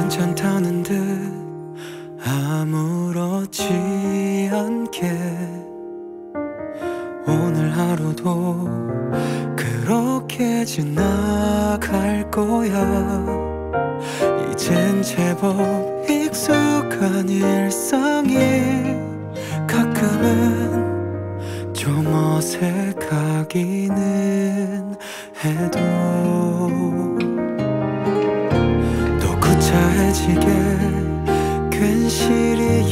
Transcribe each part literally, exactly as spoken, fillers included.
괜찮다는 듯 아무렇지 않게 오늘 하루도 그렇게 지나갈 거야. 이젠 제법 익숙한 일상이 가끔은 좀 어색하기는 해도 또 구차해지게 괜시리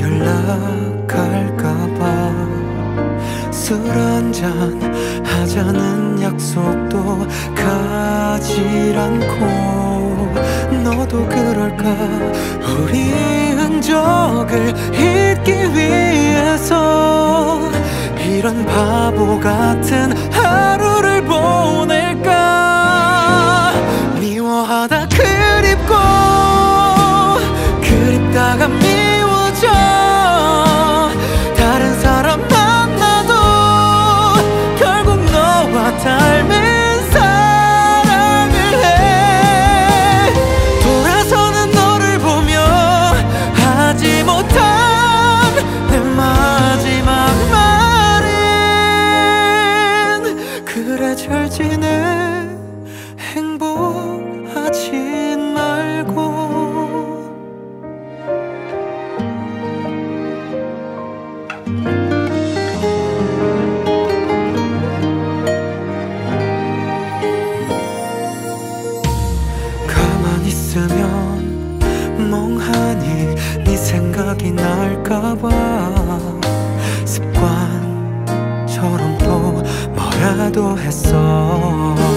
연락할까봐 술 한잔 하자는 약속도 가질 않고 너도 그럴까. 우리 흔적을 잊기 위해서 이런 바보 같은 하루를 보낼까. 미워하다 그립고 그립다가 미워져 다른 사람 만나도 결국 너와 닮은 사랑을 해. 돌아서는 너를 보며 하지 못한 내 마지막 말은 그래 잘 지내 행복하진 말고. 가만히 있으면 멍하니 네 생각이 날까봐 습관처럼 또 뭐라도 했어.